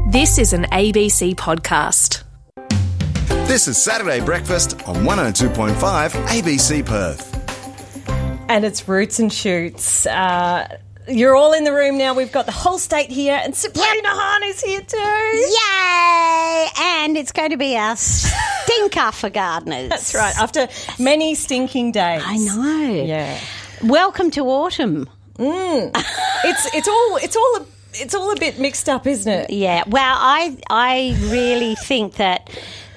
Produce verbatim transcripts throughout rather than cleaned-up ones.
This is an A B C podcast. This is Saturday Breakfast on one oh two point five A B C Perth. And it's Roots and Shoots. Uh, you're all in the room now. We've got the whole state here, and Sabrina Hahn is here too. Yay! And it's going to be our stinker for gardeners. That's right. After many stinking days. I know. Yeah. Welcome to autumn. Mm. it's it's all it's all a, it's all a bit mixed up, isn't it? Yeah. Well, I I really think that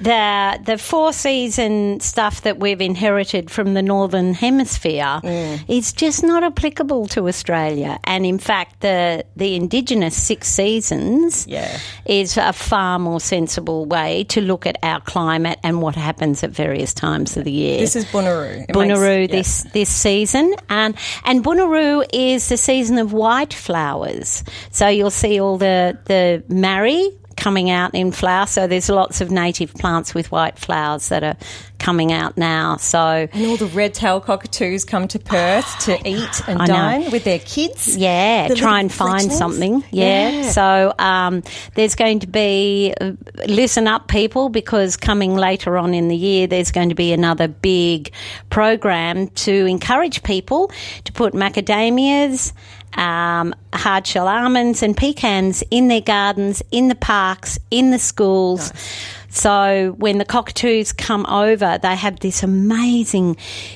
the the four season stuff that we've inherited from the Northern Hemisphere mm. is just not applicable to Australia. And in fact, the the indigenous six seasons yeah. is a far more sensible way to look at our climate and what happens at various times of the year. This is Bunuroo. It Bunuroo makes, this yeah. this season, and and Bunuroo is the season of white flowers. So you'll see all the the marri coming out in flower. So there's lots of native plants with white flowers that are coming out now. So and all the red-tailed cockatoos come to Perth to eat and I dine know. with their kids. Yeah, the try and find fledglings. something. Yeah. yeah. So um, there's going to be, uh, listen up people, because coming later on in the year there's going to be another big program to encourage people to put macadamias, Um, hard shell almonds and pecans in their gardens, in the parks, in the schools. Nice. So when the cockatoos come over, they have this amazing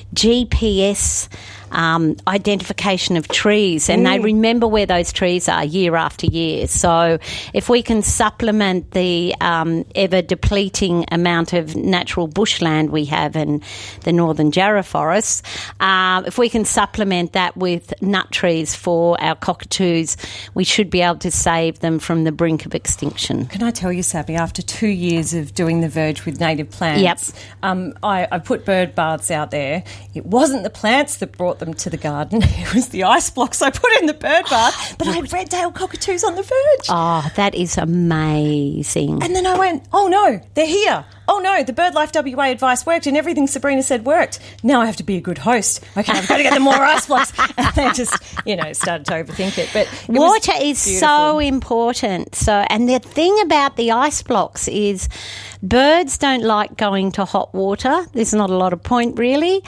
G P S um, identification of trees, and mm. they remember where those trees are year after year. So if we can supplement the um, ever-depleting amount of natural bushland we have in the northern Jarrah forests, uh, if we can supplement that with nut trees for our cockatoos, we should be able to save them from the brink of extinction. Can I tell you, Sabby, after two years of doing the Verge with native plants, yep. um, I, I put bird baths out there. It wasn't the plants that brought them to the garden. It was the ice blocks I put in the bird bath, but I had red-tailed cockatoos on the verge. Oh, that is amazing. And then I went, oh no, they're here. Oh no, the BirdLife W A advice worked and everything Sabrina said worked. Now I have to be a good host. Okay, I've got to get them more ice blocks. And they just, you know, started to overthink it. But it water is beautiful. So important. So, and the thing about the ice blocks is birds don't like going to hot water. There's not a lot of point really.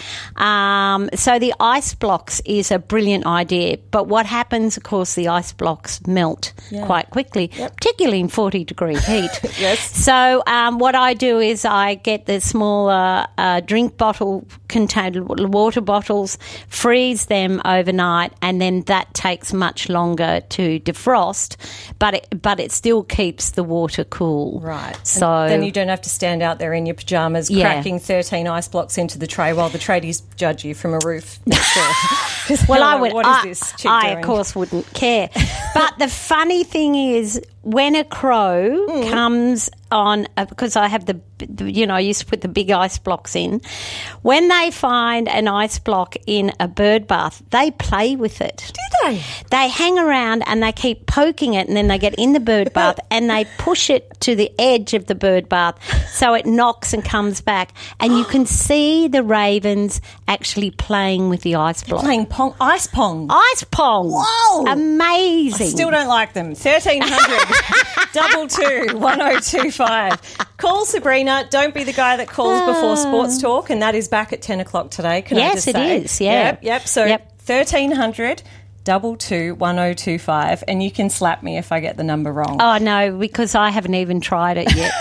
Um, so the ice blocks is a brilliant idea. But what happens, of course, the ice blocks melt yeah. quite quickly, yep. particularly in forty degree heat. Yes. So um, what I do is I get the smaller uh, drink bottle contained water bottles, freeze them overnight, and then that takes much longer to defrost, but it, but it still keeps the water cool. Right. So and then you don't have to stand out there in your pyjamas yeah. cracking thirteen ice blocks into the tray while the tradies judge you from a roof next door. Well, I like, would. What is I, this chick I doing? of course wouldn't care. But the funny thing is, when a crow mm. comes on, uh, because I have the, the, you know, I used to put the big ice blocks in. When they find an ice block in a bird bath, they play with it. Do they? They hang around and they keep poking it, and then they get in the bird bath and they push it to the edge of the bird bath so it knocks and comes back. And you can see the ravens actually playing with the ice block. Playing pong, ice pong. Ice pong. Whoa. Amazing. I still don't like them. thirteen hundred double two one oh two five. Call Sabrina. Don't be the guy that calls uh, before sports talk, and that is back at ten o'clock today. Can yes, I just it say? is. Yeah. Yep. Yep. So yep. thirteen hundred double two one oh two five, and you can slap me if I get the number wrong. Oh no, because I haven't even tried it yet.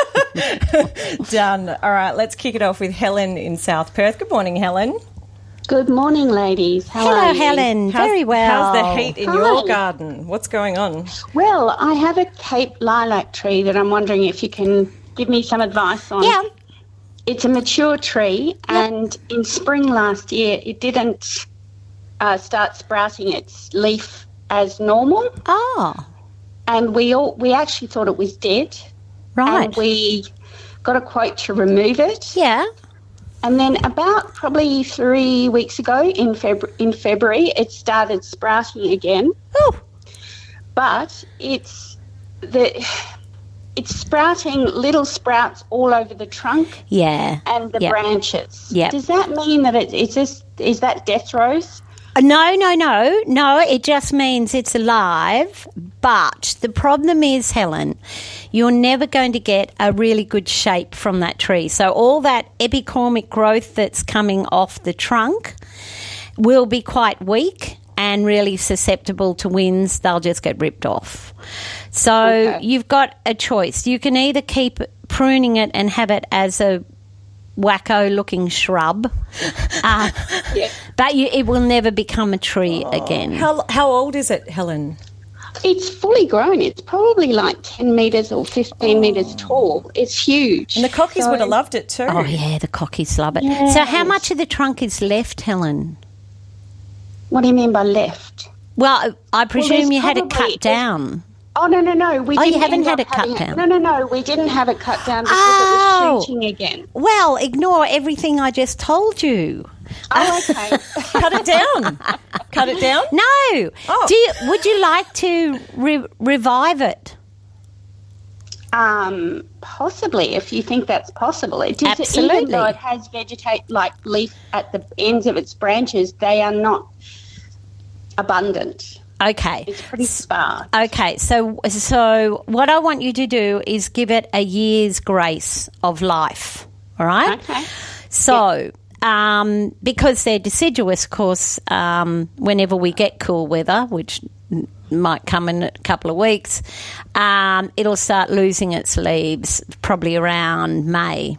So done. All right. Let's kick it off with Helen in South Perth. Good morning, Helen. Good morning, ladies. How Hello, are you? Helen. How's, Very well. How's the heat in Hi. your garden? What's going on? Well, I have a Cape lilac tree that I'm wondering if you can give me some advice on. Yeah. It's a mature tree, and in spring last year, it didn't uh, start sprouting its leaf as normal. Oh, And we all we actually thought it was dead. right. And we got a quote to remove it. Yeah. And then about probably three weeks ago in February, in February, it started sprouting again. Oh. But it's the it's sprouting little sprouts all over the trunk Yeah. and the Yep. branches. Yep. Does that mean that it, it's just is that death rose? Uh, No, no, no, no. It just means it's alive, But the problem is, Helen, you're never going to get a really good shape from that tree. So all that epicormic growth that's coming off the trunk will be quite weak and really susceptible to winds. They'll just get ripped off. So okay. You've got a choice. You can either keep pruning it and have it as a wacko-looking shrub, uh, yeah. but you, it will never become a tree oh. again. How, how old is it, Helen? It's fully grown. It's probably like ten metres or fifteen oh. metres tall. It's huge. And the cockies so, would have loved it too. Oh, yeah, the cockies love it. Yes. So how much of the trunk is left, Helen? What do you mean by left? Well, I presume well, you had probably, it cut down. Oh, no, no, no. We oh, didn't you haven't had it cut down? It, no, no, no. We didn't have it cut down because oh. it was shooting again. Well, ignore everything I just told you. Oh, okay. Cut it down. Cut it down? No. Oh. Do you, would you like to re- revive it? Um, possibly, if you think that's possible. It does, Absolutely. Even though it has vegetate like leaf at the ends of its branches, they are not abundant. Okay. It's pretty sparse. Okay, so so what I want you to do is give it a year's grace of life, all right? Okay. So, yep. um, because they're deciduous, of course, um, whenever we get cool weather, which might come in a couple of weeks, um, it'll start losing its leaves probably around May.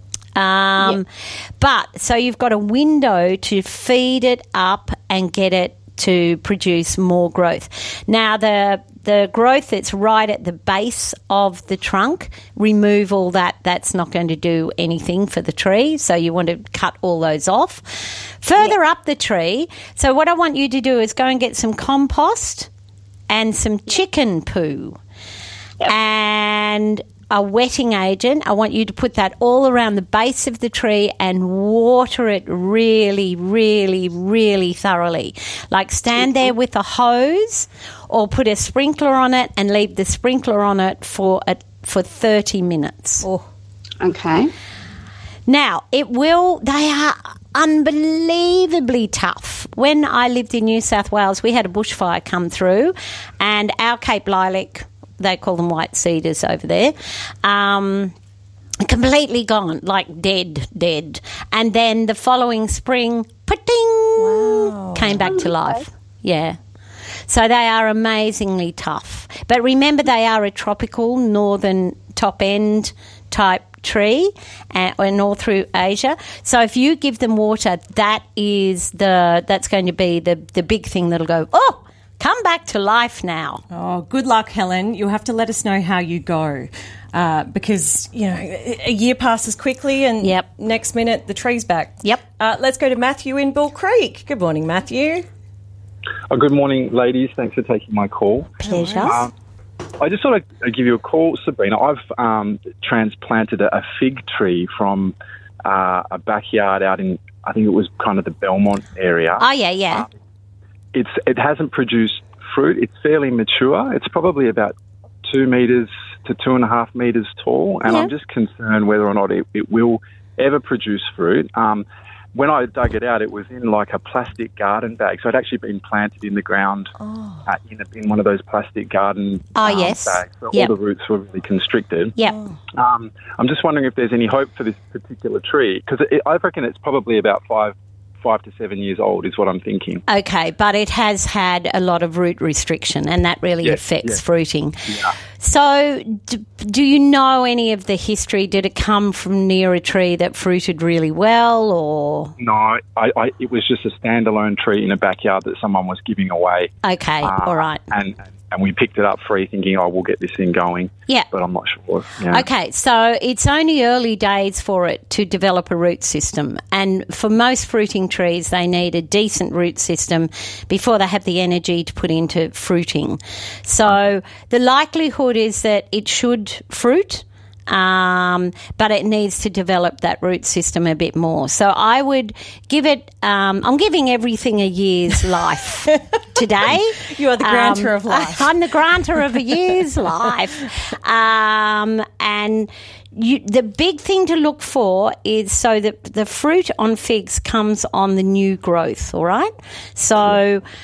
Um, yep. But, so you've got a window to feed it up and get it to produce more growth. Now, the the growth that's right at the base of the trunk, remove all that. That's not going to do anything for the tree, so you want to cut all those off. Further yep. up the tree, so what I want you to do is go and get some compost and some chicken poo yep. and a wetting agent. I want you to put that all around the base of the tree and water it really, really, really thoroughly. Like stand there with a hose or put a sprinkler on it and leave the sprinkler on it for a, for thirty minutes. Oh. Okay. Now, it will, they are unbelievably tough. When I lived in New South Wales, we had a bushfire come through and our Cape Lilac, they call them white cedars over there, um, completely gone, like dead, dead. And then the following spring, pa-ding, wow. came back to life. Yeah. So they are amazingly tough. But remember, they are a tropical northern top-end type tree and, and all through Asia. So if you give them water, that is the that's going to be the, the big thing that'll go, oh, come back to life now. Oh, good luck, Helen. You'll have to let us know how you go uh, because, you know, a year passes quickly and yep. next minute the tree's back. Yep. Uh, let's go to Matthew in Bull Creek. Good morning, Matthew. Oh, good morning, ladies. Thanks for taking my call. Pleasure. Um, I just thought I'd give you a call, Sabrina. I've um, transplanted a, a fig tree from uh, a backyard out in, I think it was kind of the Belmont area. Oh, yeah, yeah. Uh, It's It hasn't produced fruit. It's fairly mature. It's probably about two metres to two and a half metres tall, and yeah. I'm just concerned whether or not it, it will ever produce fruit. Um, when I dug it out, it was in like a plastic garden bag, so it had actually been planted in the ground oh. uh, in, a, in one of those plastic garden oh, um, yes. bags. So yep. all the roots were really constricted. Yep. Um, I'm just wondering if there's any hope for this particular tree, because I reckon it's probably about five five to seven years old is what I'm thinking. Okay, but it has had a lot of root restriction and that really yes, affects yes. fruiting. Yeah. So do, do you know any of the history? Did it come from near a tree that fruited really well or? No, I, I, it was just a standalone tree in a backyard that someone was giving away. Okay, uh, all right. And and we picked it up free thinking, oh, we'll get this thing going. Yeah. But I'm not sure. Yeah. Okay, so it's only early days for it to develop a root system. And for most fruiting trees, they need a decent root system before they have the energy to put into fruiting. So the likelihood is that it should fruit, um, but it needs to develop that root system a bit more. So I would give it, um, I'm giving everything a year's life today. You are the granter um, of life. I'm the granter of a year's life. Um, and you, the big thing to look for is so that the fruit on figs comes on the new growth, all right? So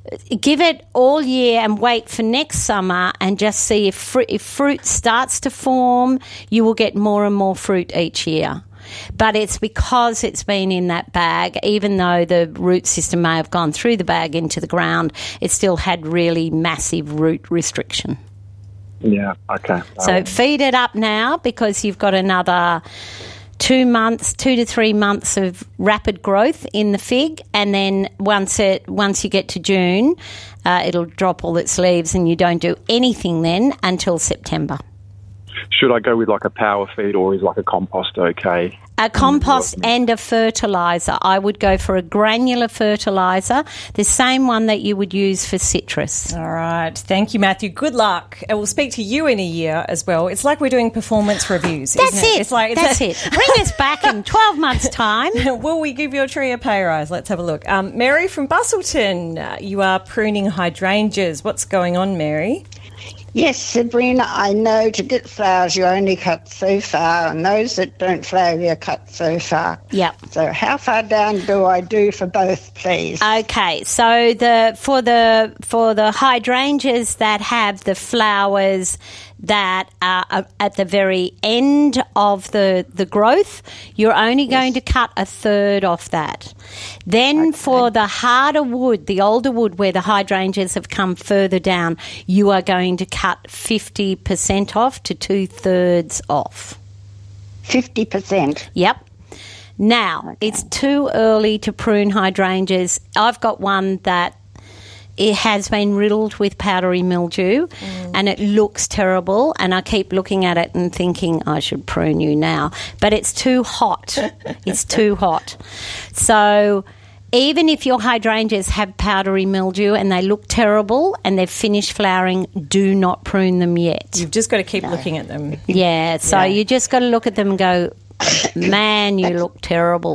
give it all year and wait for next summer and just see if, fr- if fruit starts to form, you will get more and more fruit each year. But it's because it's been in that bag, even though the root system may have gone through the bag into the ground, it still had really massive root restriction. Yeah, okay. So Um, feed it up now because you've got another two months, two to three months of rapid growth in the fig, and then once it once you get to June, uh, it'll drop all its leaves, and you don't do anything then until September. should I go with like a power feed, or is like a compost okay? A compost and a fertiliser. I would go for a granular fertiliser, the same one that you would use for citrus. All right. Thank you, Matthew. Good luck. And we'll speak to you in a year as well. It's like we're doing performance reviews. That's isn't it? it. It's like, it's That's a- it. Bring us back in twelve months' time. Will we give your tree a pay rise? Let's have a look. Um, Mary from Bustleton, uh, you are pruning hydrangeas. What's going on, Mary? Yes, Sabrina, I know to get flowers you only cut so far, and those that don't flower you cut so far. Yep. So how far down do I do for both, please? Okay, so the for the for the hydrangeas that have the flowers that are at the very end of the, the growth, you're only going to cut a third off that. Then okay. For the harder wood, the older wood where the hydrangeas have come further down, you are going to cut fifty percent off to two-thirds off. fifty percent? Yep. Now, okay. It's too early to prune hydrangeas. I've got one that it has been riddled with powdery mildew mm. and it looks terrible, and I keep looking at it and thinking I should prune you now. But it's too hot. It's too hot. So even if your hydrangeas have powdery mildew and they look terrible and they've finished flowering, do not prune them yet. You've just got to keep no. looking at them. Yeah, so yeah. you just got to look at them and go, man, you look terrible.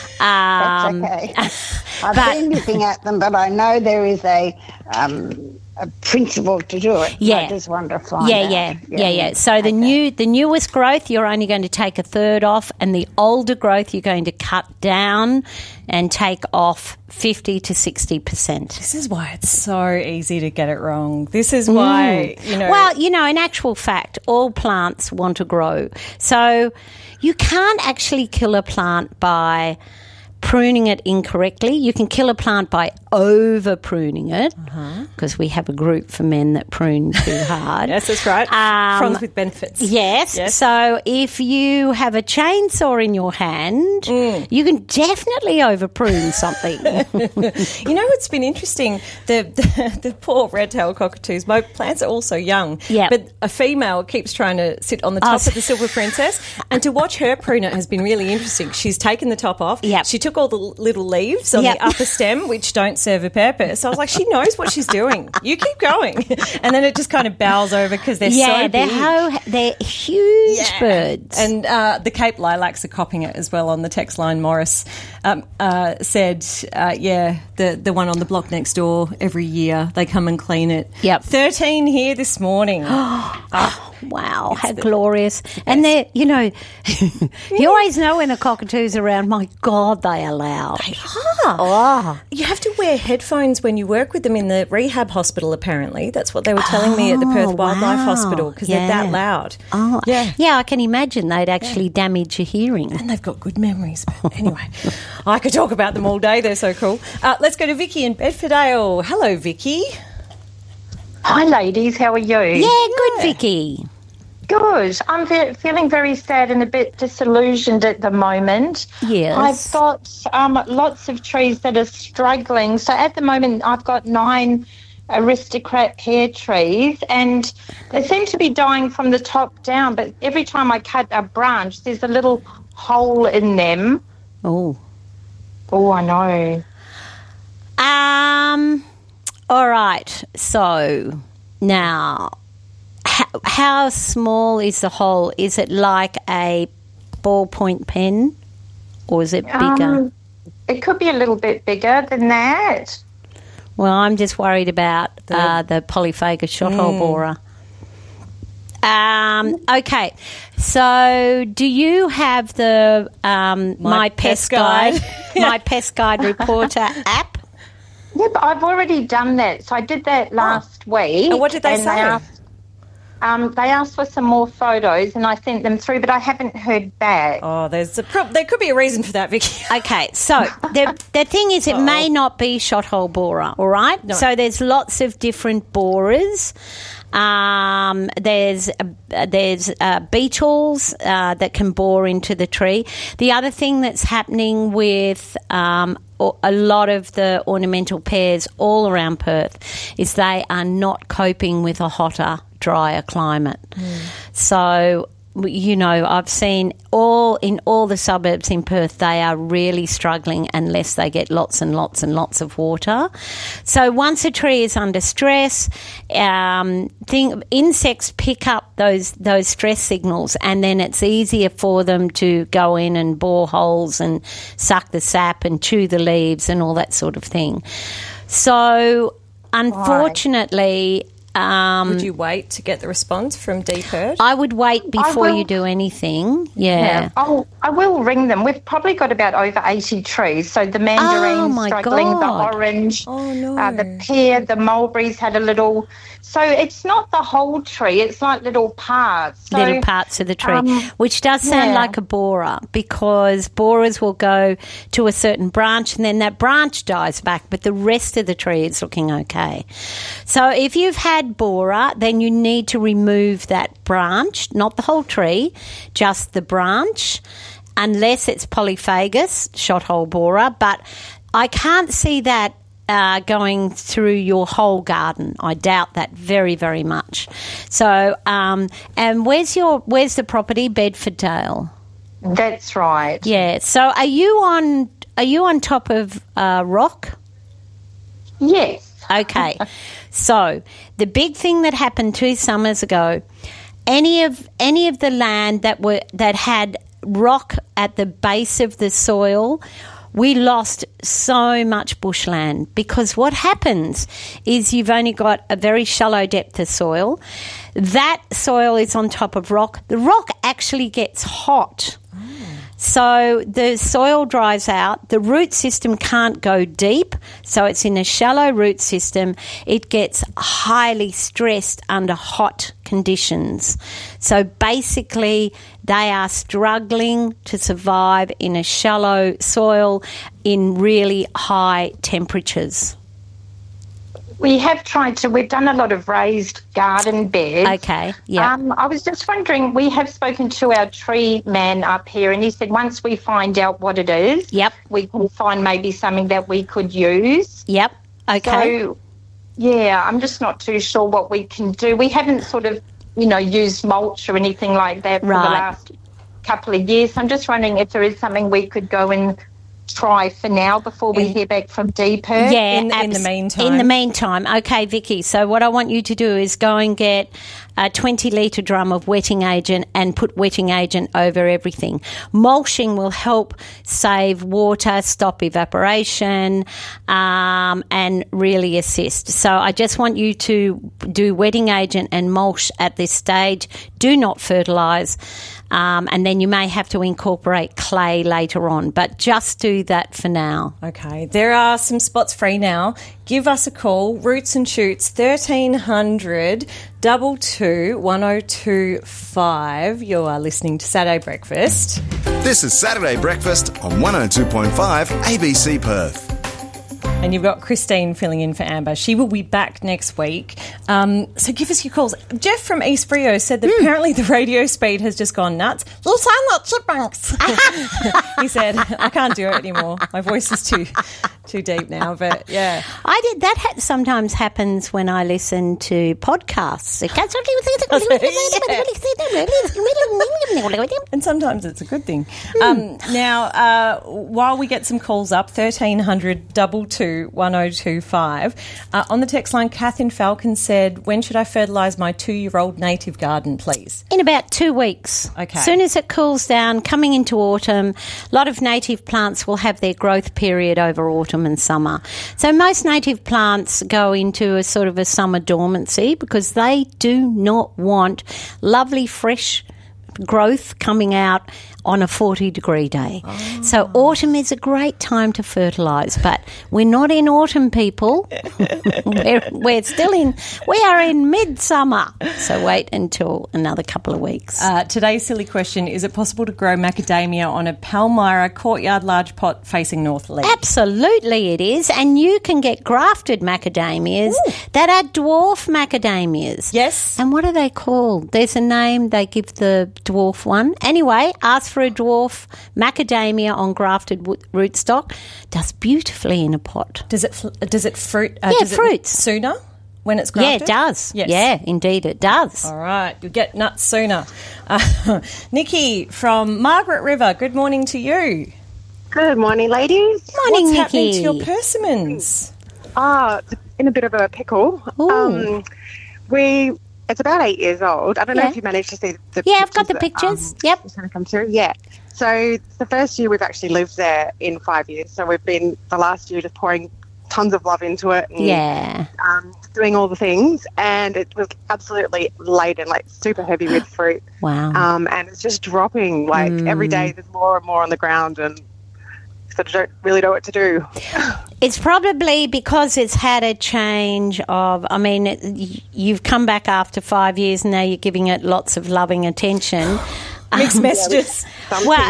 Um, That's okay. I've but, been looking at them, but I know there is a um, a principle to do it. Yeah, I just want to find yeah, out. Yeah, yeah, yeah, yeah. So okay. the new, the newest growth, you're only going to take a third off, and the older growth, you're going to cut down and take off fifty to sixty percent. This is why it's so easy to get it wrong. This is why, mm. you know. Well, you know, in actual fact, all plants want to grow. So you can't actually kill a plant by pruning it incorrectly. You can kill a plant by over pruning it, because uh-huh. we have a group for men that prune too hard. Yes, that's right. Um, Fronds with benefits. Yes. yes. So if you have a chainsaw in your hand, mm. you can definitely over prune something. You know what's been interesting? The, the the poor red-tailed cockatoos. My plants are all so young. Yep. But a female keeps trying to sit on the top oh. of the silver princess, and to watch her prune it has been really interesting. She's taken the top off. Yep. She took all the little leaves on yep. the upper stem, which don't serve a purpose. So I was like, she knows what she's doing. You keep going. And then it just kind of bows over because they're yeah, so they're big. Ho- they're huge yeah. birds. And uh, the Cape lilacs are copying it as well on the text line. Morris um, uh, said, uh, yeah, the, the one on the block next door, every year they come and clean it. Yep. thirteen here this morning. Oh, wow, how the, glorious. And they're, you know, you always know when a cockatoo's around, my God, they are loud. They are. Oh. You have to wear headphones when you work with them in the rehab hospital, apparently. That's what they were telling oh, me at the Perth Wildlife wow. Hospital, because yeah. they're that loud. Oh, yeah. Yeah, I can imagine they'd actually yeah. damage your hearing. And they've got good memories. But anyway, I could talk about them all day. They're so cool. Uh, let's go to Vicky in Bedfordale. Hello, Vicky. Hi, ladies. How are you? Yeah, good, yeah. Vicky. Good. I'm ve- feeling very sad and a bit disillusioned at the moment. Yes. I've got um, lots of trees that are struggling. So at the moment, I've got nine aristocrat pear trees, and they seem to be dying from the top down. But every time I cut a branch, there's a little hole in them. Oh. Oh, I know. Um. All right. So now, how, how small is the hole? Is it like a ballpoint pen, or is it bigger? Um, it could be a little bit bigger than that. Well, I'm just worried about the, uh, the polyphagus shot hole mm. borer. Um, okay, so do you have the um, My, My Pest, Pest Guide, My Pest Guide Reporter app? Yeah, but I've already done that. So I did that last oh. week. And what did they and say? They asked, um, they asked for some more photos, and I sent them through, but I haven't heard back. Oh, there's a pro- there could be a reason for that, Vicky. Okay, so the the thing is, it Uh-oh. may not be shot hole borer, all right? No. So there's lots of different borers. Um, there's uh, there's uh, beetles uh, that can bore into the tree. The other thing that's happening with um, a lot of the ornamental pears all around Perth is they are not coping with a hotter, drier climate. Mm. So, you know, I've seen all in all the suburbs in Perth, they are really struggling unless they get lots and lots and lots of water. So once a tree is under stress, um, thing, insects pick up those those stress signals, and then it's easier for them to go in and bore holes and suck the sap and chew the leaves and all that sort of thing. So unfortunately... Um, would you wait to get the response from DPIRT? I would wait before you do anything. Yeah. yeah. Oh, I will ring them. We've probably got about over eighty trees. So the mandarins oh struggling, God. the orange, oh, no. uh, the pear, the mulberries had a little. So it's not the whole tree. It's like little parts. So, little parts of the tree, um, which does sound yeah. like a borer, because borers will go to a certain branch and then that branch dies back, but the rest of the tree is looking okay. So if you've had borer, then you need to remove that branch, not the whole tree, just the branch, unless it's polyphagus, shot hole borer. But I can't see that Uh, going through your whole garden. I doubt that very, very much. So, um, and where's your where's the property? Bedfordale. That's right. Yeah. So, are you on are you on top of uh, rock? Yes. Okay. So, the big thing that happened two summers ago, any of any of the land that were that had rock at the base of the soil, we lost so much bushland, because what happens is you've only got a very shallow depth of soil. That soil is on top of rock. The rock actually gets hot. Oh. So the soil dries out. The root system can't go deep, so it's in a shallow root system. It gets highly stressed under hot conditions. So basically they are struggling to survive in a shallow soil in really high temperatures. We have tried to, we've done a lot of raised garden beds. Okay, yeah. Um, I was just wondering, we have spoken to our tree man up here, and he said once we find out what it is, yep, we can find maybe something that we could use. Yep, okay. So, yeah, I'm just not too sure what we can do. We haven't sort of, you know, used mulch or anything like that for right. the last couple of years. I'm just wondering if there is something we could go and try for now before we hear back from DPIRT. Yeah, in, in the meantime. In the meantime. Okay, Vicky, so what I want you to do is go and get a twenty litre drum of wetting agent and put wetting agent over everything. Mulching will help save water, stop evaporation, um, and really assist. So I just want you to do wetting agent and mulch at this stage. Do not fertilise. Um, and then you may have to incorporate clay later on, but just do that for now. Okay, there are some spots free now. Give us a call, Roots and Shoots, thirteen hundred, two two, one oh two five. You are listening to Saturday Breakfast. This is Saturday Breakfast on one oh two point five A B C Perth. And you've got Christine filling in for Amber. She will be back next week. Um, so give us your calls. Jeff from East Frio said that mm. apparently the radio speed has just gone nuts. You sound like chipmunks. He said, I can't do it anymore. My voice is too too deep now. But yeah. I did. That ha- sometimes happens when I listen to podcasts. And sometimes it's a good thing. Mm. Um, now, uh, while we get some calls up, thirteen hundred, two two, one oh two five. Uh, on the text line, Catherine Falcon said, when should I fertilise my two-year-old native garden, please? In about two weeks. Okay. As soon as it cools down, coming into autumn, a lot of native plants will have their growth period over autumn and summer. So most native plants go into a sort of a summer dormancy because they do not want lovely, fresh growth coming out on a forty degree day. Oh. So autumn is a great time to fertilise, but we're not in autumn, people. we're, we're still in, we are in midsummer. So wait until another couple of weeks. Uh, today's silly question, is it possible to grow macadamia on a Palmyra courtyard large pot facing north leaf? Absolutely it is, and you can get grafted macadamias Ooh. that are dwarf macadamias. Yes. And what are they called? There's a name they give the dwarf one. Anyway, ask for a dwarf macadamia on grafted w- rootstock. Does beautifully in a pot. Does it fl- does it fruit? Uh, yeah, does fruits. It sooner when it's grafted? Yeah, it does. Yes. Yeah, indeed it does. All right, you get nuts sooner. Uh, Nikki from Margaret River, good morning to you. Good morning, ladies. Morning, What's Nikki. happening to your persimmons? Ah, oh, in a bit of a pickle. Ooh. Um, we... It's about eight years old. I don't yeah. know if you managed to see the yeah, pictures. I've got the that, pictures. Um, yep. It's going to come through. Yeah. So it's the first year we've actually lived there in five years. So we've been the last year just pouring tons of love into it. And, yeah. Um, doing all the things. And it was absolutely laden, like super heavy with fruit. Wow. Um, and it's just dropping. Like mm. every day there's more and more on the ground, and sort of don't really know what to do. It's probably because it's had a change of, I mean, it, you've come back after five years and now you're giving it lots of loving attention. Mixed um, messages. Well,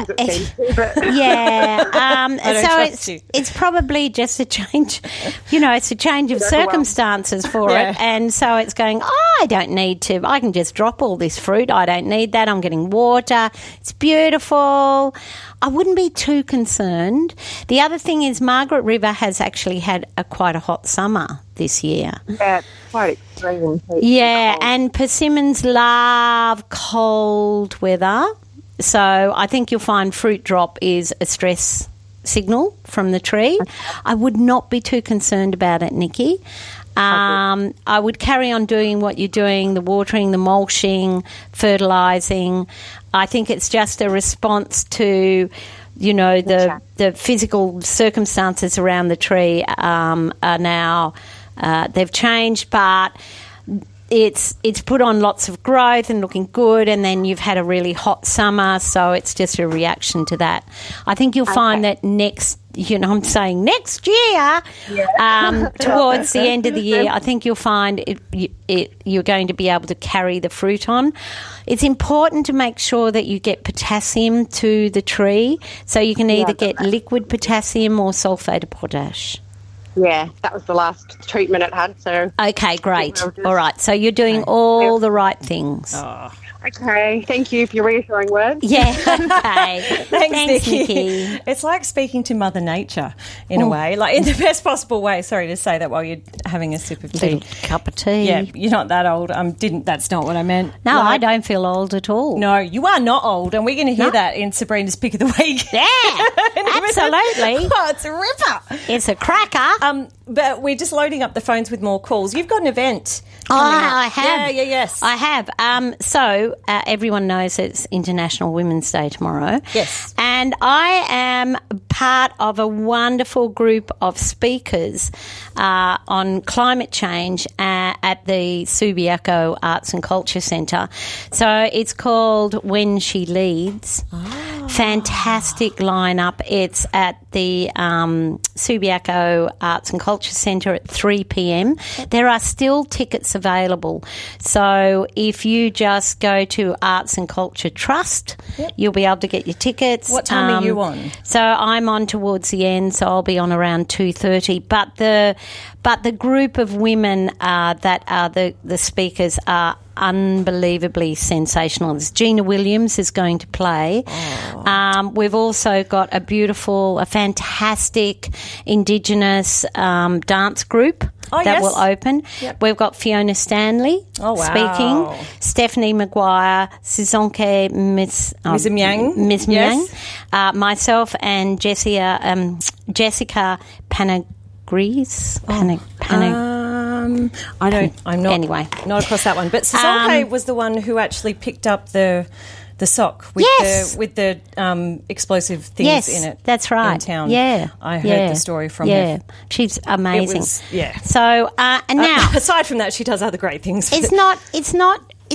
yeah. Um, I don't so trust it's you. it's probably just a change, you know, it's a change of circumstances for Yeah. it. And so it's going, oh, I don't need to, I can just drop all this fruit. I don't need that. I'm getting water. It's beautiful. I wouldn't be too concerned. The other thing is Margaret River has actually had a quite a hot summer this year. Yeah, it's quite extreme. Yeah, and persimmons love cold weather. So I think you'll find fruit drop is a stress signal from the tree. I would not be too concerned about it, Nikki. Um, I would carry on doing what you're doing, the watering, the mulching, fertilising. I think it's just a response to, you know, the the physical circumstances around the tree um, are now, uh, they've changed, but it's it's put on lots of growth and looking good, and then you've had a really hot summer, so it's just a reaction to that. I think you'll find that next, you know, I'm saying next year, yeah. um, towards the end of the year, I think you'll find it, it, you're going to be able to carry the fruit on. It's important to make sure that you get potassium to the tree, so you can either yeah, get liquid potassium or sulphate of potash. Yeah, that was the last treatment it had. So okay, great. All right, so you're doing all the right things. Oh. Okay, thank you for your reassuring words. Yeah, okay. Thanks, Thanks Nikki. Nikki. It's like speaking to Mother Nature in a Oh. way, like in the best possible way. Sorry to say that while you're having a sip of tea. Little cup of tea. Yeah, you're not that old. Um, didn't that's not what I meant. No, Like- I don't feel old at all. No, you are not old, and we're going to hear No. that in Sabrina's Pick of the Week. Yeah, absolutely. Oh, it's a ripper. It's a cracker. Um, but we're just loading up the phones with more calls. You've got an event. Oh, coming up. I have. Yeah, yeah, yes. I have. Um, so uh, everyone knows it's International Women's Day tomorrow. Yes. And I am part of a wonderful group of speakers uh, on climate change uh, at the Subiaco Arts and Culture Centre. So it's called When She Leads. Oh. Fantastic lineup. It's at the um, Subiaco Arts and Culture Centre at three p.m. There are still tickets available. So if you just go to Arts and Culture Trust, Yep. you'll be able to get your tickets. What time are you on? So I'm on towards the end, so I'll be on around two thirty. But the but the group of women uh, that are the, the speakers are unbelievably sensational. There's Gina Williams is going to play. Oh. Um, we've also got a beautiful, a fantastic Indigenous um, dance group Oh, that yes. will open. Yep. We've got Fiona Stanley Oh, wow. speaking, Stephanie Maguire, Sizonke Miss um, Miss Myang. Miss Yes. Myang, uh, myself and Jessica um, Jessica Panagris. Pana, Pana, Um, I don't. I'm not. Anyway. not across that one. But Sazonke Um, was the one who actually picked up the the sock with Yes. the with the um, explosive things yes, in it. that's right. In town. Yeah, I heard yeah, the story from yeah. her. She's amazing. was- yeah. So uh, and now Uh, aside from that, she does other great things. it's not. It's not.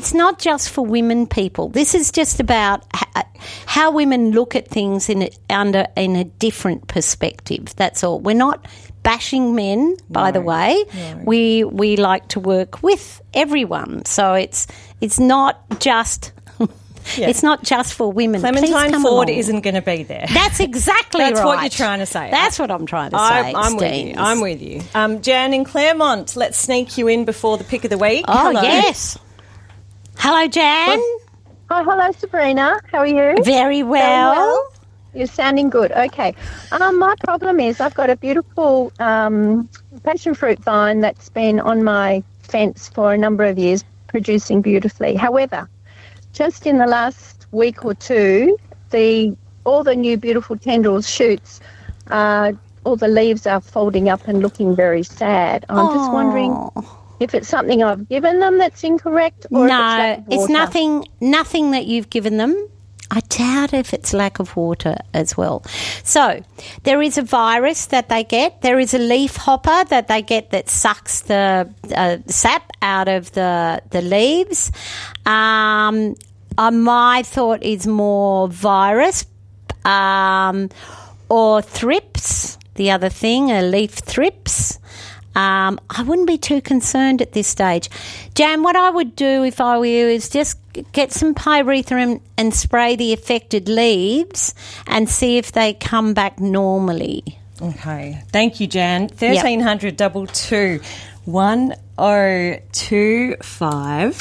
it's not just for women, people. This is just about ha- how women look at things in a, under in a different perspective. That's all. We're not bashing men, by No, the way. no. We we like to work with everyone, so it's it's not just Yeah. it's not just for women. Please Clementine come Ford along. isn't going to be there. That's exactly That's right. what you're trying to say. That's what I'm trying to say. I'm, I'm with you. Steens. I'm with you. Um, Jan in Claremont, let's sneak you in before the pick of the week. Oh, Hello. yes. Hello, Jan. Oh, hello, Sabrina. How are you? Very well. Very well. You're sounding good. Okay. Um, my problem is I've got a beautiful um, passion fruit vine that's been on my fence for a number of years, producing beautifully. However, just in the last week or two, the all the new beautiful tendrils, shoots, uh, all the leaves are folding up and looking very sad. I'm Oh. just wondering if it's something I've given them that's incorrect, or if it's, No, lack of it's water. nothing. Nothing that you've given them. I doubt if it's lack of water as well. So there is a virus that they get. There is a leaf hopper that they get that sucks the uh, sap out of the the leaves. Um, uh, my thought is more virus um, or thrips. The other thing, a leaf thrips. Um, I wouldn't be too concerned at this stage. Jan, what I would do if I were you is just get some pyrethrum and spray the affected leaves and see if they come back normally. Okay. Thank you, Jan. thirteen hundred double two one oh two five.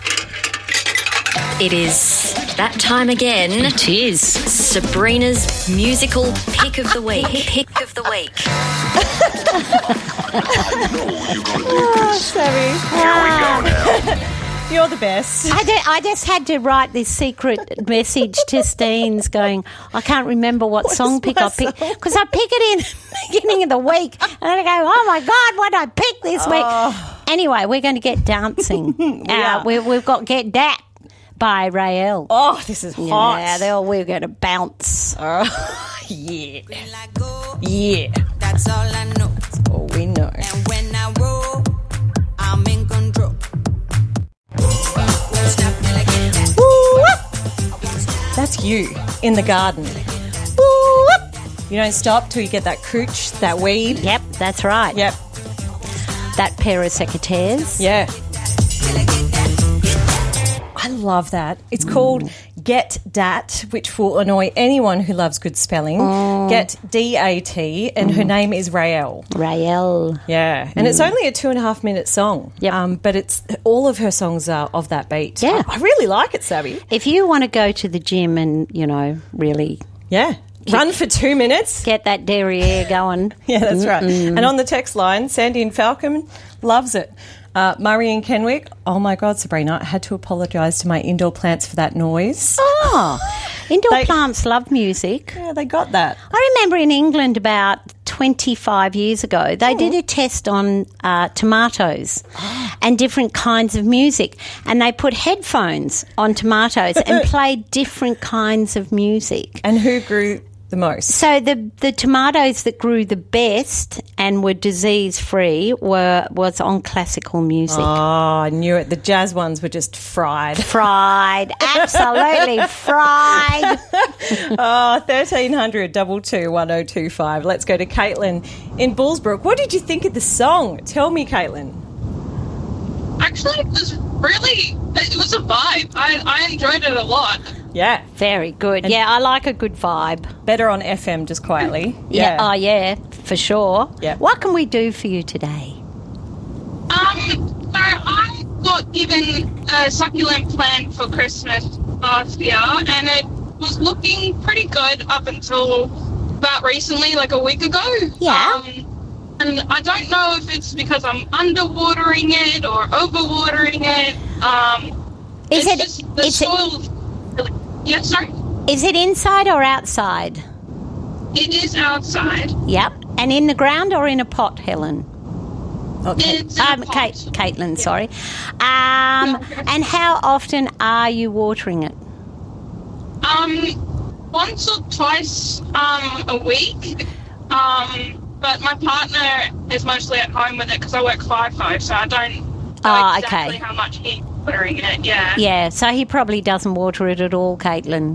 It is that time again. It is. Sabrina's musical pick of the week. Pick of the week. Oh, Sammy. You're the best. I, did, I just had to write this secret message to Steens going, I can't remember what, What song is pick my I pick. song? Because I pick it in the beginning of the week. And then I go, oh, my God, what did I pick this week? Anyway, we're going to get dancing. we uh, are. we, we've got Get Dat by Rael. Oh, this is hot. Yeah, they're all, we're going to bounce. Oh, yeah. Yeah. That's all I know. Oh, we know. And when I roll, I'm in control. That's you in the garden. You don't stop till you get that cooch, that weed. Yep, that's right. Yep. That pair of secateurs. Yeah. I love that. It's called Get Dat, which will annoy anyone who loves good spelling. Get D A T, and her name is Rael. Rael. Yeah, and it's only a two and a half minute song. Yep. Um, but it's all of her songs are of that beat. Yeah. I, I really like it, Savvy. If you want to go to the gym and, you know, really Yeah. Run for two minutes. get that derriere going. Yeah, that's right. And on the text line, Sandy and Falcon loves it. Uh, Murray and Kenwick, oh my God, Sabrina, I had to apologise to my indoor plants for that noise. Oh, indoor They- plants love music. Yeah, they got that. I remember in England about twenty-five years ago, they did a test on uh, tomatoes and different kinds of music, and they put headphones on tomatoes and played different kinds of music. And who grew the most? So the the tomatoes that grew the best and were disease free were was on classical music. Oh, I knew it. The jazz ones were just fried. Fried, absolutely fried. Oh, thirteen hundred double two one oh two five. Let's go to Caitlin in Bullsbrook. What did you think of the song? Tell me, Caitlin. Actually, it was really, it was a vibe. I, I enjoyed it a lot. Yeah. Very good. Yeah, I like a good vibe. Better on F M, just quietly. Yeah. Oh, yeah, for sure. Yeah. What can we do for you today? Um, so I got given a succulent plant for Christmas last year, and it was looking pretty good up until about recently, like a week ago. Yeah. Um, and I don't know if it's because I'm underwatering it or overwatering it. Um, Is it's it- just the is it- soil? Yeah, sorry. Is it inside or outside? It is outside. Yep. And in the ground or in a pot, Helen? Okay. It's in a Um, pot. Kate, Caitlin, sorry. Um, and how often are you watering it? Um, once or twice um, a week. Um, but my partner is mostly at home with it because I work five five, so I don't know Ah, exactly okay. how much he watering it, yeah. Yeah, so he probably doesn't water it at all, Caitlin.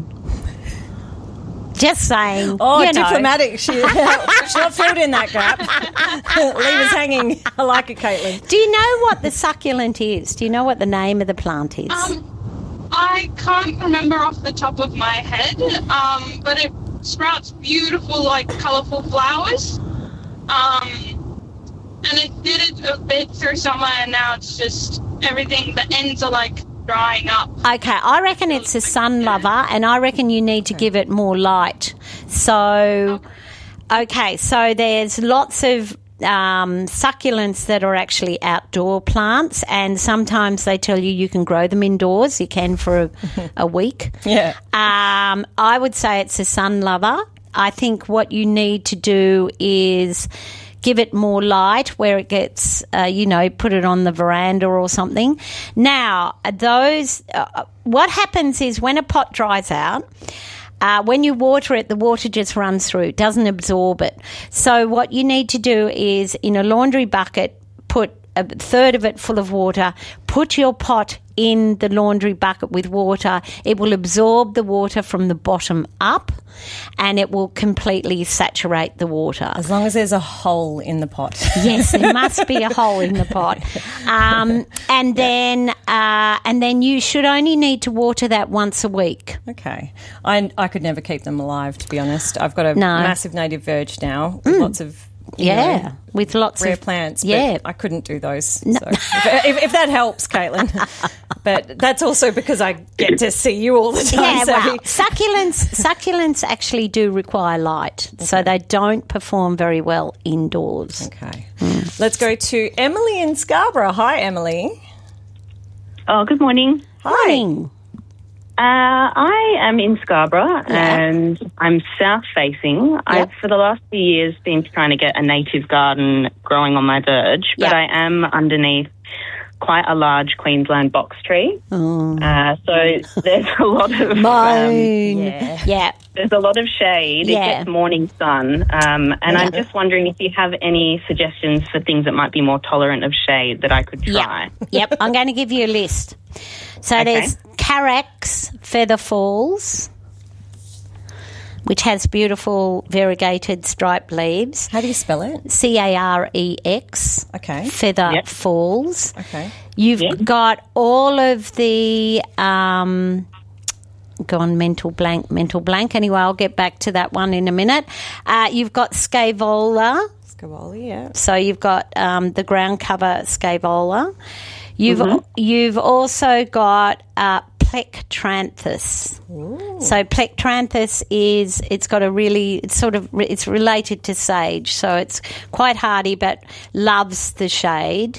Just saying. Oh, you know. diplomatic. She, she's not filled in that gap. Leave us hanging. I like it, Caitlin. Do you know what the succulent is? Do you know what the name of the plant is? Um, I can't remember off the top of my head, um, but it sprouts beautiful, like, colourful flowers. Um, and it did it a bit through summer, and now it's just everything, the ends are, like, drying up. Okay, I reckon it's a sun lover, and I reckon you need to give it more light. So, okay, so there's lots of um, succulents that are actually outdoor plants, and sometimes they tell you you can grow them indoors. You can for a, a week. Yeah. Um, I would say it's a sun lover. I think what you need to do is give it more light where it gets, uh, you know, put it on the veranda or something. Now, those, uh, what happens is when a pot dries out, uh, when you water it, the water just runs through, it doesn't absorb it. So what you need to do is in a laundry bucket, put a third of it full of water, put your pot in the laundry bucket with water. It will absorb the water from the bottom up and it will completely saturate the water. As long as there's a hole in the pot. Yes, there must be a hole in the pot. Um, and then uh, and then you should only need to water that once a week. Okay. I, I could never keep them alive, to be honest. I've got a No. massive native verge now with Mm. lots of you Yeah, know, with lots rare of plants. But yeah. I couldn't do those. So if, if, if that helps, Caitlin. But that's also because I get to see you all the time. Yeah, so well, succulents succulents actually do require light, so they don't perform very well indoors. Okay. Let's go to Emily in Scarborough. Hi, Emily. Oh, good morning. Morning. Uh, I am in Scarborough and I'm south facing. I've, for the last few years, been trying to get a native garden growing on my verge, but Yep. I am underneath quite a large Queensland box tree. Oh. Uh, so there's a lot of Mine. Um, yeah. Yeah. There's a lot of shade. Yeah. It gets morning sun. Um, and I'm just wondering if you have any suggestions for things that might be more tolerant of shade that I could try. Yep, I'm going to give you a list. So Okay. there's Carax Feather Falls, which has beautiful variegated striped leaves. How do you spell it? C A R E X. Okay. Feather Yep. Falls. Okay. You've got all of the... Um, gone mental blank, mental blank. Anyway, I'll get back to that one in a minute. Uh, you've got Scaevola. Scaevola, yeah. So you've got um, the ground cover Scaevola. You've Mhm. you've also got uh, Plectranthus. So Plectranthus is it's got a really it's sort of it's related to sage, so it's quite hardy but loves the shade.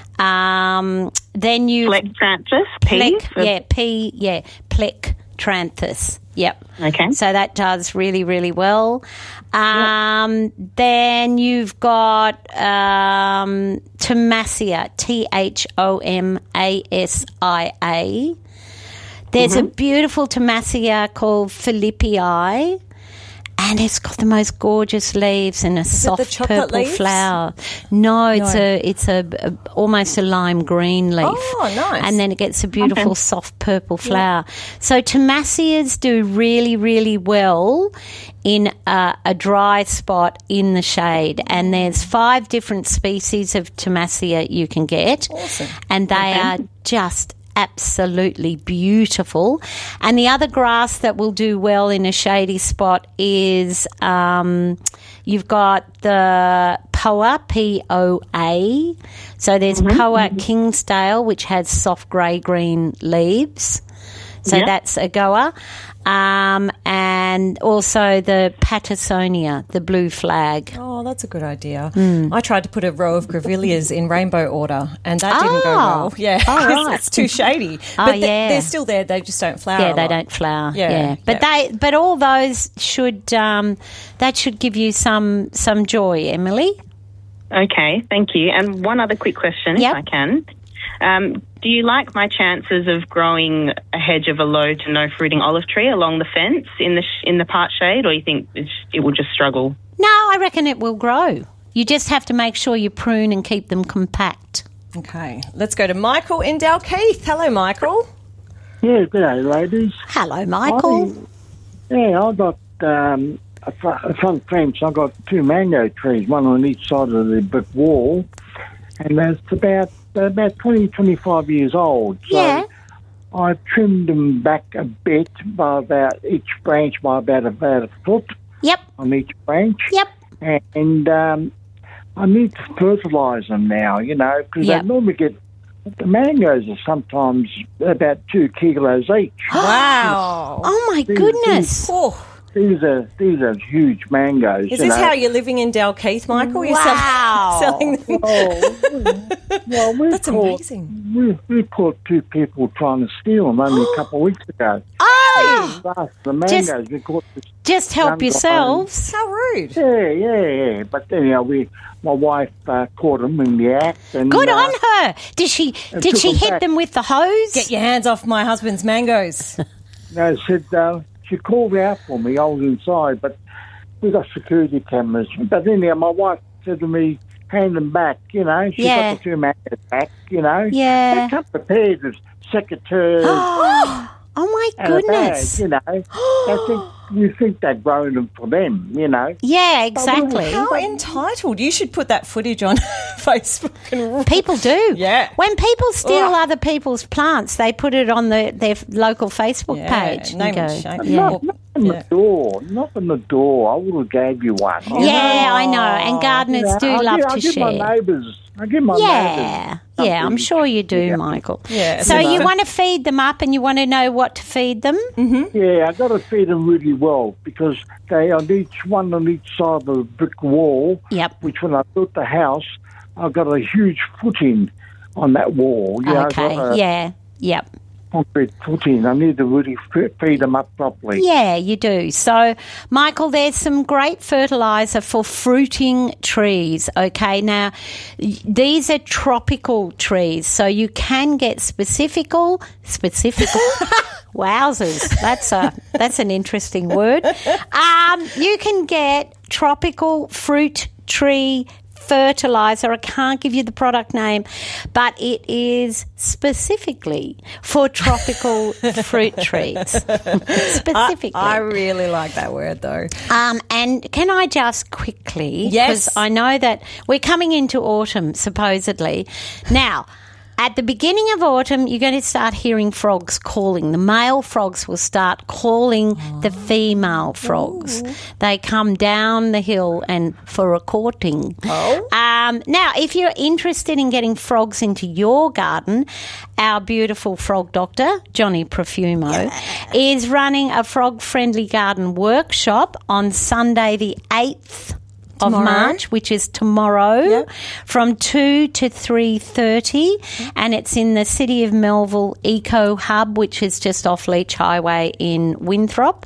Um, then you Plectranthus, P Plec, for- yeah, P, yeah, Plectranthus. Yep. Okay. So that does really, really well. Um, Then you've got um, Tomasia, T H O M A S I A. There's a Mhm. beautiful Tomasia called Philippii, and it's got the most gorgeous leaves and a it the soft chocolate purple leaves? flower. No, it's No. a it's a, a almost a lime green leaf. Oh, nice. And then it gets a beautiful Okay. soft purple flower. So Tomasias do really, really well in a, a dry spot in the shade. And there's five different species of Tomasia you can get. Awesome. And they Okay. are just absolutely beautiful. And the other grass that will do well in a shady spot is um, you've got the Poa, P O A. So there's Mhm. Poa Kingsdale, which has soft grey-green leaves. So Yeah. that's a goer. Um, and also the Pattersonia, the blue flag. Oh, that's a good idea. Mm. I tried to put a row of grevilleas in rainbow order, and that didn't go Oh. well. Yeah, Oh, it's- right. it's too shady. Oh, but they- yeah. they're still there. They just don't flower. Yeah, a they lot. don't flower. Yeah, Yeah, but they, but all those should um, that should give you some some joy, Emily. Okay, thank you. And one other quick question, Yep. if I can. Um, do you like my chances of growing a hedge of a low to no fruiting olive tree along the fence in the sh- in the part shade, or you think it's, it will just struggle? No, I reckon it will grow. You just have to make sure you prune and keep them compact. Okay, let's go to Michael in Dalkeith. Hello, Michael. Yeah, good day, ladies. Hello, Michael. I, yeah, I've got um, a, fr- a front fence. I've got two mango trees, one on each side of the brick wall, and it's about about twenty, twenty-five years old. So Yeah. I trimmed them back a bit by about each branch by about about a foot. Yep. On each branch. Yep. And um, I need to fertilise them now, you know, because Yep. they normally get. The mangoes are sometimes about two kilos each. Wow. Oh, my These- goodness. Oh. These are these are huge mangoes. Is you this know. how you're living in Dalkeith, Michael? You're Wow. sell- selling them? Oh, well, we That's caught, amazing. We, we caught two people trying to steal them only a couple of weeks ago. Oh! The mangoes, we caught this Just help young guy. yourselves. How rude. Yeah, yeah, yeah. But anyhow, we, my wife uh, caught them in the act. And, Good uh, on her. Did she and Did took she them hit back. them with the hose? Get your hands off my husband's mangoes. No, said uh, she called out for me. I was inside, but we got security cameras. But anyhow, my wife said to me, "Hand them back." You know, she Yeah. got the two mangoes back. You know, Yeah. they come prepared as secateurs. Oh, my and a bag, goodness. you know, they think you think they're growing them for them. You know, Yeah, exactly. How entitled. You should put that footage on Facebook. And People do. Yeah. When people steal Ugh. other people's plants, they put it on the, their local Facebook Yeah, page. name and and go, shame. yeah. not, not on the door, not on the door. I would have gave you one. you Yeah, know? I know. And gardeners You know, do I love give, to I give share. my neighbours. I give my Yeah, neighbours. yeah, I'm something. sure you do, Yeah. Michael. Yeah, So you you know. want to feed them up and you want to know what to feed them? Mm-hmm. Yeah, I got to feed them really well because they on each one on each side of the brick wall. Yep. Which when I built the house, I got a huge footing on that wall. You know, Okay, got a yeah, yep. concrete footing. I need to really f- feed them up properly. Yeah, you do. So, Michael, there's some great fertiliser for fruiting trees, okay? Now, y- these are tropical trees, so you can get specifical, specifical? Wowzers, that's a that's an interesting word. Um, you can get tropical fruit tree fertilizer. I can't give you the product name, but it is specifically for tropical fruit trees. Specifically. I, I really like that word, though. Um, and can I just quickly, Yes. because I know that we're coming into autumn, supposedly. Now, at the beginning of autumn, you're going to start hearing frogs calling. The male frogs will start calling the female frogs. They come down the hill and for a courting. Oh. Um, now, if you're interested in getting frogs into your garden, our beautiful frog doctor, Johnny Profumo, is running a frog-friendly garden workshop on Sunday the eighth of Tomorrow. March, which is tomorrow, Yep. from two to three thirty, and it's in the City of Melville Eco Hub, which is just off Leach Highway in Winthrop.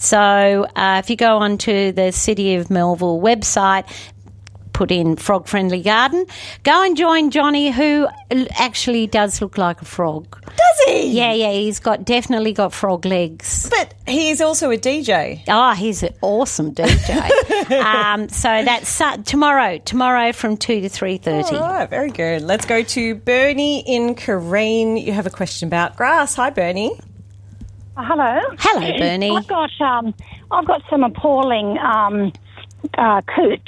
So uh, if you go onto the City of Melville website, put in Frog Friendly Garden, go and join Johnny, who actually does look like a frog. Does he? Yeah, yeah, he's got definitely got frog legs. But he's also a D J. Oh, he's an awesome D J. um, so that's uh, tomorrow, tomorrow from two to three thirty. All right, very good. Let's go to Bernie in Kareen. You have a question about grass. Hi, Bernie. Uh, hello. Hello, Bernie. I've got um, I've got some appalling um, uh, cooch.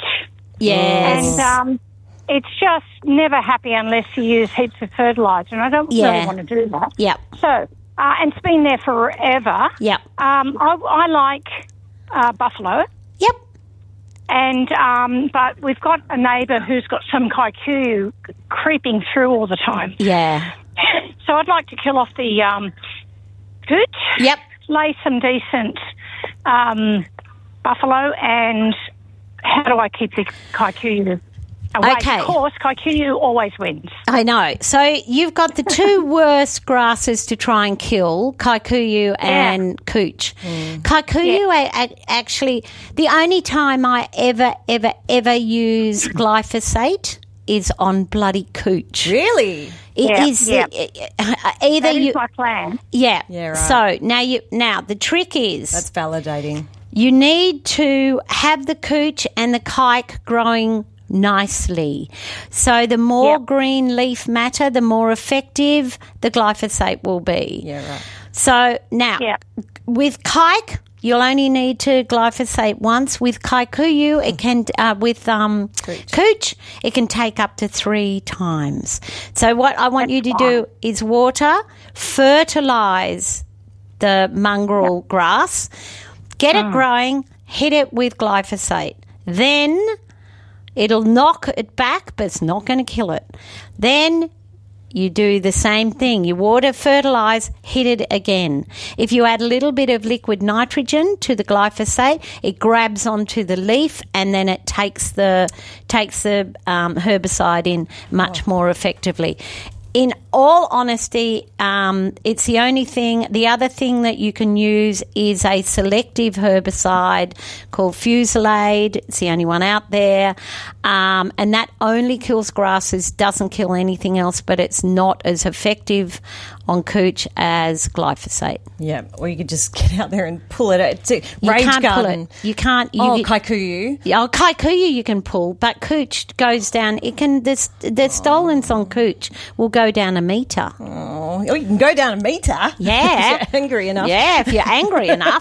Yes. And um, it's just never happy unless you use heaps of fertiliser, and I don't Yeah. really want to do that. Yep. So, uh, and it's been there forever. Yep. Um, I, I like uh, buffalo. Yep. And um, but we've got a neighbour who's got some kikuyu creeping through all the time. Yeah. So I'd like to kill off the um, cooch. Yep. Lay some decent um, buffalo, and how do I keep the kikuyu away? Okay. Of course, kikuyu always wins. I know. So you've got the two worst grasses to try and kill, kikuyu and cooch. Kikuyu, a- a- actually, the only time I ever, ever, ever use glyphosate is on bloody cooch. Really? It Yeah, is yeah. uh, either That is you. my plan. Yeah. Yeah, right. So now you now the trick is That's validating. you need to have the cooch and the kike growing nicely. So the more Yep. green leaf matter, the more effective the glyphosate will be. Yeah, right. So now, with kike, you'll only need to glyphosate once. With kikuyu, it can uh, with um, cooch, it can take up to three times. So what I want you to do is water, fertilise the mongrel grass, get it growing, hit it with glyphosate. Then it'll knock it back, but it's not going to kill it. Then you do the same thing. You water, fertilise, hit it again. If you add a little bit of liquid nitrogen to the glyphosate, it grabs onto the leaf and then it takes the takes the um, herbicide in much more effectively. In all honesty, um, it's the only thing. The other thing that you can use is a selective herbicide called Fusilade. It's the only one out there. Um, and that only kills grasses, doesn't kill anything else, but it's not as effective on cooch as glyphosate. Yeah, or you could just get out there and pull it out. It's a You range can't garden. pull it. You can't. You, Oh, kikuyu. Yeah, oh, kikuyu you can pull, but cooch goes down. It can. The, the stolons on cooch will go down a metre. Oh, you can go down a metre. Yeah. If you're angry enough. Yeah, if you're angry enough.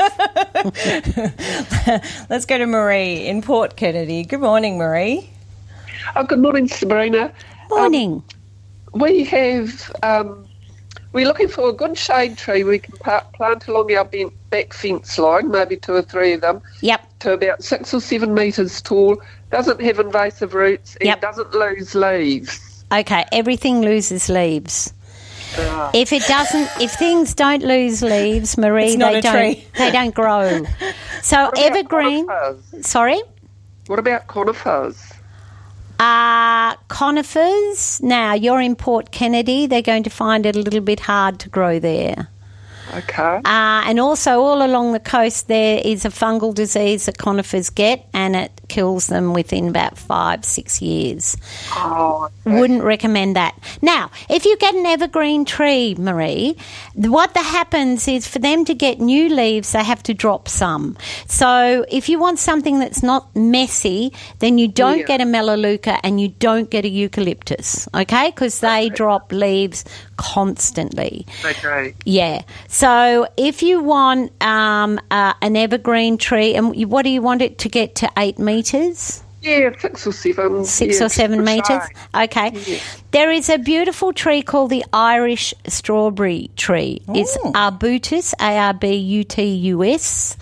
Let's go to Marie in Port Kennedy. Good morning, Marie. Oh, good morning, Sabrina. Morning. Um, we have, um, we're looking for a good shade tree we can pa- plant along our ben- back fence line, maybe two or three of them. Yep. To about six or seven metres tall, doesn't have invasive roots, and Yep. doesn't lose leaves. Okay, everything loses leaves. Ah. If it doesn't, if things don't lose leaves, Marie, It's not they a don't. tree. They don't grow. So What about evergreen. conifers? Sorry. What about conifers? Uh, conifers. Now, you're in Port Kennedy. They're going to find it a little bit hard to grow there. Okay. Uh, and also, all along the coast, there is a fungal disease that conifers get, and it kills them within about five, six years. Oh, Wouldn't recommend that. Now, if you get an evergreen tree, Marie, th- what that happens is for them to get new leaves, they have to drop some. So if you want something that's not messy, then you don't Yeah. get a melaleuca and you don't get a eucalyptus, okay? Because they drop leaves constantly. Okay. Yeah. So if you want um, uh, an evergreen tree, and you- what do you want it to get to eight metres? Yeah, six or seven. Six yeah, or seven good metres? shade. Okay. Yeah. There is a beautiful tree called the Irish strawberry tree. It's Arbutus, A R B U T U S.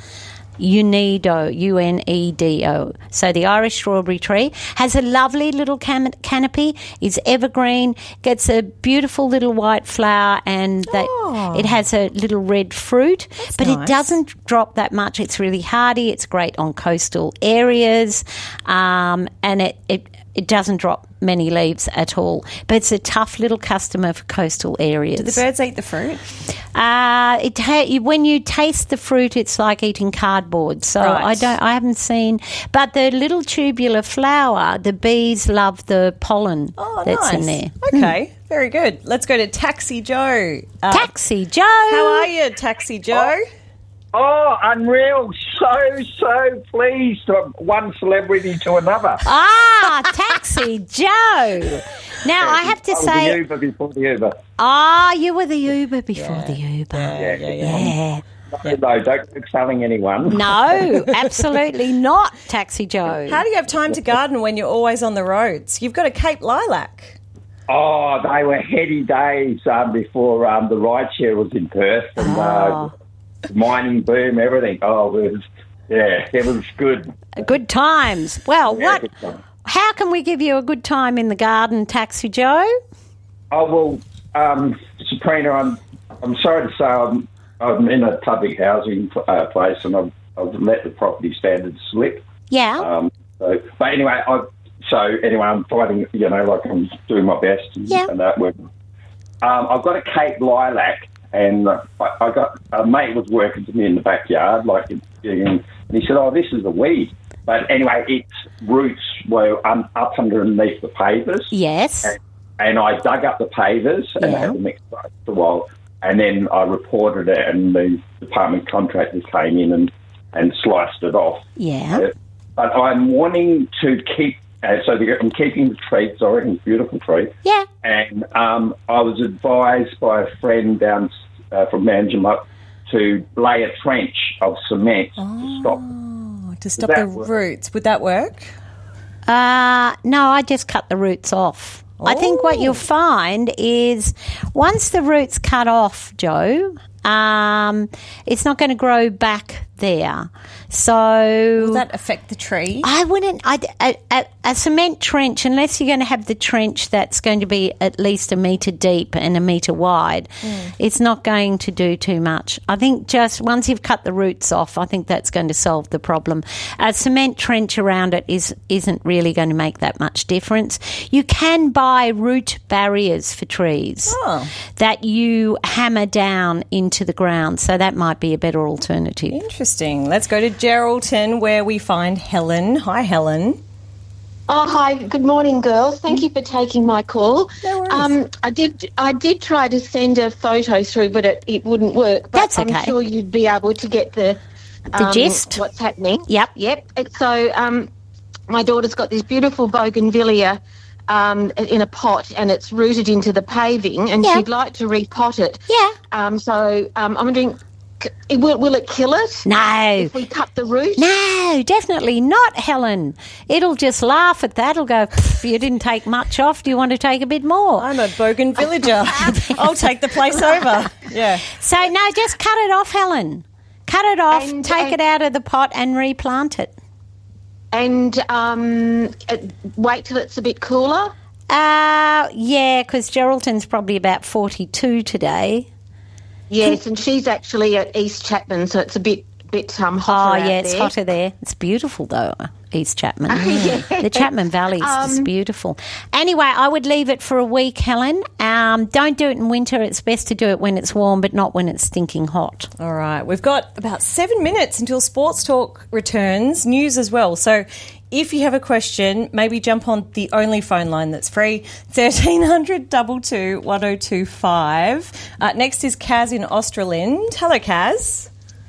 Unedo, U N E D O. So the Irish strawberry tree has a lovely little cam- canopy, is evergreen, gets a beautiful little white flower, and that Oh. it has a little red fruit, but nice. it doesn't drop that much. It's really hardy. It's great on coastal areas, um, and it, it it doesn't drop many leaves at all. But it's a tough little customer for coastal areas. Do the birds eat the fruit? Uh, it ta- when you taste the fruit, it's like eating cardboard. So Right. I don't, I haven't seen, but the little tubular flower, the bees love the pollen Oh, that's nice. in there. Okay, very good. Let's go to Taxi Joe. Uh, Taxi Joe, how are you, Taxi Joe? Oh, unreal. So, so pleased from one celebrity to another. Ah, Taxi Joe. Now I have to I was say, the Uber before the Uber. ah, you were the Uber before the Uber. Yeah, yeah, yeah. No, no, don't keep telling anyone. No, absolutely not, Taxi Joe. How do you have time to garden when you're always on the roads? You've got a Cape Lilac. Oh, they were heady days um, before um, the rideshare was in Perth and uh, mining boom, everything. Oh, it was, yeah, it was good. Good times. Well, Yeah, what? good time. How can we give you a good time in the garden, Taxi Joe? Oh, well, um, Sabrina, I'm, I'm sorry to say I'm, I'm in a public housing uh, place and I've, I've let the property standards slip. Yeah. Um, so, but anyway, I, so anyway, I'm fighting, you know, like I'm doing my best and, Yeah. and that work. Um, I've got a Cape Lilac and uh, I, I got, a mate was working to me in the backyard, like, and he said, oh, this is a weed. But anyway, its roots were um, up underneath the pavers. Yes. And, and I dug up the pavers and Yeah. had them exposed for a while. And then I reported it and the department contractors came in and, and sliced it off. Yeah. Uh, But I'm wanting to keep Uh, so the, I'm keeping the tree. I reckon it's a beautiful tree. Yeah. And um, I was advised by a friend down uh, from Manjimup to lay a trench of cement oh, to stop. To stop the work? roots. Would that work? Uh, no, I just cut the roots off. Oh. I think what you'll find is once the roots cut off, Joe, um, it's not going to grow back there. So will that affect the tree? I wouldn't. I a, a, a cement trench, unless you're going to have the trench that's going to be at least a metre deep and a metre wide, mm. it's not going to do too much. I think just once you've cut the roots off, I think that's going to solve the problem. A cement trench around it is isn't really going to make that much difference. You can buy root barriers for trees oh. that you hammer down into the ground, so that might be a better alternative. Interesting. Let's go to Geraldton, where we find Helen. Hi, Helen. Oh, hi. Good morning, girls. Thank you for taking my call. No worries. Um, I did I did try to send a photo through, but it, it wouldn't work. But That's okay. I'm sure you'd be able to get the, the um, gist. What's happening. Yep. Yep. So um, my daughter's got this beautiful bougainvillea um, in a pot, and it's rooted into the paving, and yeah. she'd like to repot it. Yeah. Um, so um, I'm wondering... It will, will it kill it? No. If we cut the root? No, definitely not, Helen. It'll just laugh at that. It'll go, you didn't take much off. Do you want to take a bit more? I'm a bougainvillager. I'll take the place over. Yeah. So, no, just cut it off, Helen. Cut it off, and, take and, it out of the pot and replant it. And um, wait till it's a bit cooler? Uh, yeah, because Geraldton's probably about forty-two today. Yes, and she's actually at East Chapman, so it's a bit bit um, hotter. Oh, yeah, out it's there. hotter there. It's beautiful, though, East Chapman. Yeah. The Chapman Valley is Um, just beautiful. Anyway, I would leave it for a week, Helen. Um, don't do it in winter. It's best to do it when it's warm, but not when it's stinking hot. All right. We've got about seven minutes until Sports Talk returns, news as well. So if you have a question, maybe jump on the only phone line that's free, thirteen hundred two two one oh two five. Uh, next is Kaz in Australind. Hello, Kaz.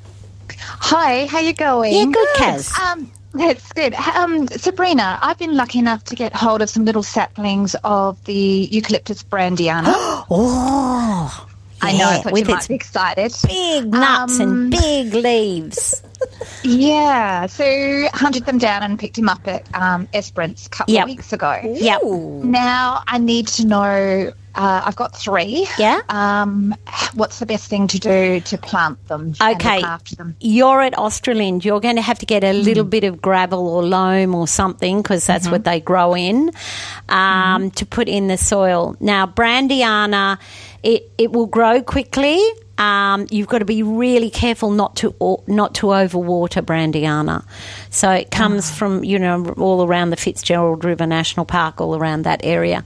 Hi, how you going? Yeah, good, Kaz. Um, that's good. Um, Sabrina, I've been lucky enough to get hold of some little saplings of the Eucalyptus brandiana. Oh, I know, yeah, I thought with you might its be excited. Big nuts Um, and big leaves. Yeah, so hunted them down and picked him up at um, Esperance a couple Yep. of weeks ago. Yep. Now I need to know, uh, I've got three. Yeah. Um, what's the best thing to do to plant them and Okay, look after them? you're at Australind. You're going to have to get a little bit of gravel or loam or something, because that's what they grow in, um, to put in the soil. Now, brandiana, it, it will grow quickly. Um, you've got to be really careful not to o- not to overwater brandiana. So it comes Oh. from, you know, all around the Fitzgerald River National Park, all around that area.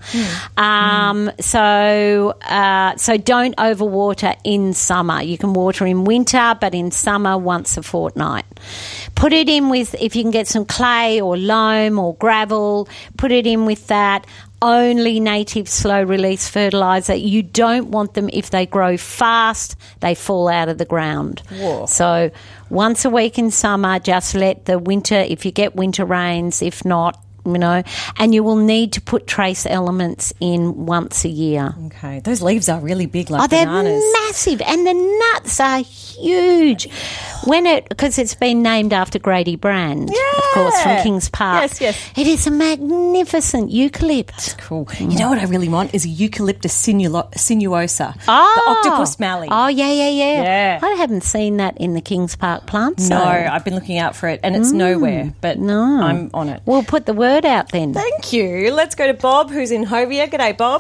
Um, So uh, so don't overwater in summer. You can water in winter, but in summer once a fortnight. Put it in with, if you can get some clay or loam or gravel, put it in with that. Only native slow-release fertiliser. You don't want them, if they grow fast, they fall out of the ground. Whoa. So once a week in summer, just let the winter, if you get winter rains, if not, you know, and you will need to put trace elements in once a year. Okay. Those leaves are really big, like Oh, they're bananas. massive, and the nuts are huge. When it, because it's been named after Grady Brand, of course, from Kings Park. Yes, yes. It is a magnificent eucalypt. Cool. You know what I really want is a Eucalyptus sinulo- sinuosa, Oh, the octopus mallee. Oh, yeah, yeah, yeah. Yeah. I haven't seen that in the Kings Park plant. No, I've been looking out for it, and it's Mm. nowhere, but No. I'm on it. We'll put the word out then. Thank you. Let's go to Bob, who's in Hovia. G'day, Bob.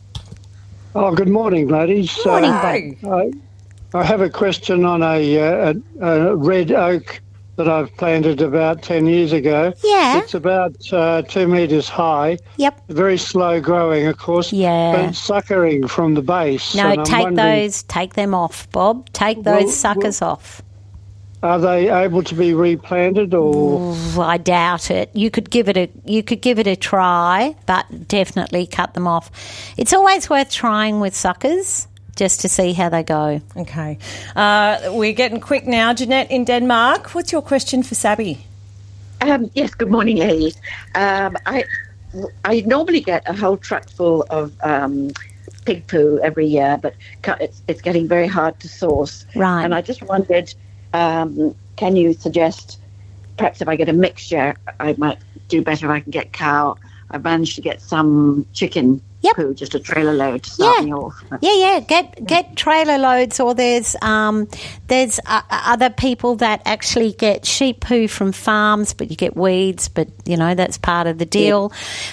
Oh, good morning, ladies. Morning, Uh, I, I have a question on a, uh, a, a red oak that I've planted about ten years ago. Yeah. It's about uh, two metres high. Yep. Very slow growing, of course. Yeah. But it's suckering from the base. No, and I'm take wondering, those, take them off, Bob. Take those Well, suckers off. Are they able to be replanted or? Ooh, I doubt it. You could give it a you could give it a try, but definitely cut them off. It's always worth trying with suckers just to see how they go. Okay. Uh, we're getting quick now. Jeanette in Denmark, what's your question for Sabby? Um, yes, good morning, ladies. Um, I I normally get a whole truck full of um, pig poo every year, but cu- it's, it's getting very hard to source. Right. And I just wondered, um, can you suggest, perhaps if I get a mixture, I might do better if I can get cow. I've managed to get some chicken poo, just a trailer load to start Yeah. me off. Yeah, yeah. Get get trailer loads, or there's um, there's uh, other people that actually get sheep poo from farms, but you get weeds. But you know that's part of the deal.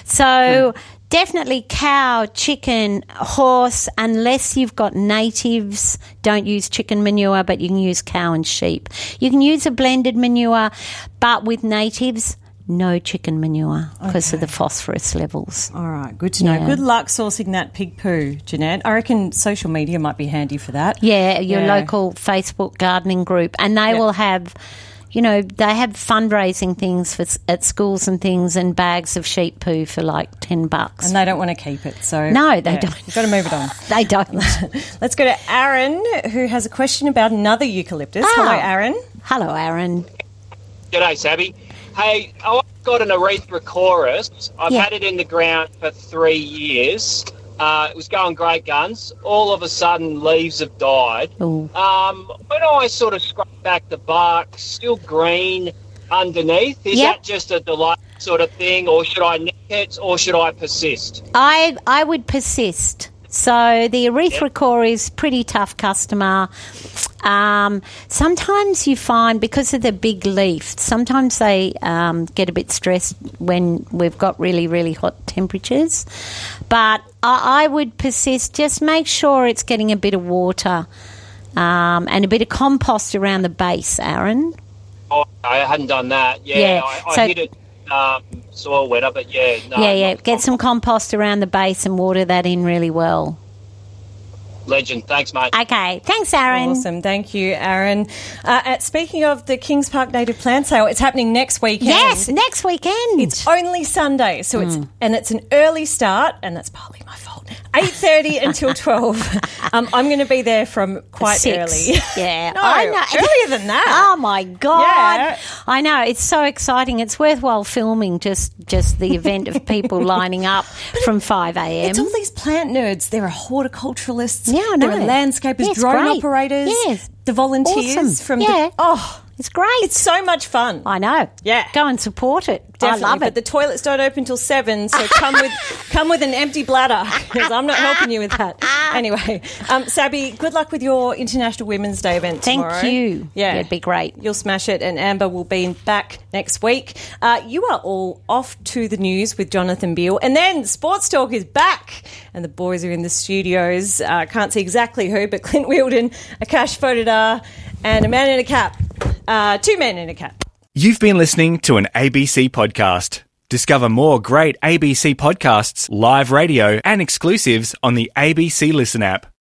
So definitely cow, chicken, horse. Unless you've got natives, don't use chicken manure, but you can use cow and sheep. You can use a blended manure, but with natives, no chicken manure because Okay. of the phosphorus levels. All right, good to know. Yeah. Good luck sourcing that pig poo, Jeanette. I reckon social media might be handy for that. Yeah, your Yeah. local Facebook gardening group, and they will have, you know, they have fundraising things for at schools and things, and bags of sheep poo for like ten bucks. And they don't want to keep it, so No, they yeah, don't. You've got to move it on. They don't. Let's go to Aaron, who has a question about another eucalyptus. Ah. Hello, Aaron. Hello, Aaron. G'day, Sabby. Hey, I've got an Erythrochorus. I've Yeah. had it in the ground for three years. Uh, it was going great guns. All of a sudden, leaves have died. Ooh. Um, when I sort of scrape back the bark, still green underneath. Is Yep. that just a delay sort of thing, or should I nick it, or should I persist? I I would persist. So the Erythrochore is pretty tough customer. Um, sometimes you find, because of the big leaf, sometimes they um, get a bit stressed when we've got really, really hot temperatures. But I, I would persist. Just make sure it's getting a bit of water um, and a bit of compost around the base, Aaron. Oh, I hadn't done that. Yeah, Yeah, I, I so- hit it um, soil wetter, but yeah, no. yeah, yeah. not- Get some compost around the base and water that in really well. Legend. Thanks, mate. Okay. Thanks, Aaron. Awesome. Thank you, Aaron. Uh, at, speaking of the Kings Park Native Plant Sale, it's happening next weekend. Yes, next weekend. It's only Sunday, so it's and it's an early start, and that's partly my fault. eight thirty until twelve. Um, I'm going to be there from quite Six. early. Yeah, No, I know. earlier than that. Oh my god! Yeah. I know, it's so exciting. It's worthwhile filming just just the event of people lining up from five a.m. It's all these plant nerds. There are horticulturalists. Yeah, I know. There are landscapers, Yeah, it's drone great. operators. Yes. The volunteers Awesome. from Yeah. the oh. It's great. It's so much fun. I know. Yeah. Go and support it. Definitely, I love but it. the toilets don't open till seven, so come with come with an empty bladder, because I'm not helping you with that. Anyway, um, Sabby, good luck with your International Women's Day event Thank tomorrow. you. Yeah, Yeah, it'd be great. You'll smash it, and Amber will be back next week. Uh, you are all off to the news with Jonathan Beale, and then Sports Talk is back, and the boys are in the studios. Uh, can't see exactly who, but Clint Wheeldon, Akash Fodadar, and a man in a cap. Uh, two men in a cap. You've been listening to an A B C podcast. Discover more great A B C podcasts, live radio, and exclusives on the A B C Listen app.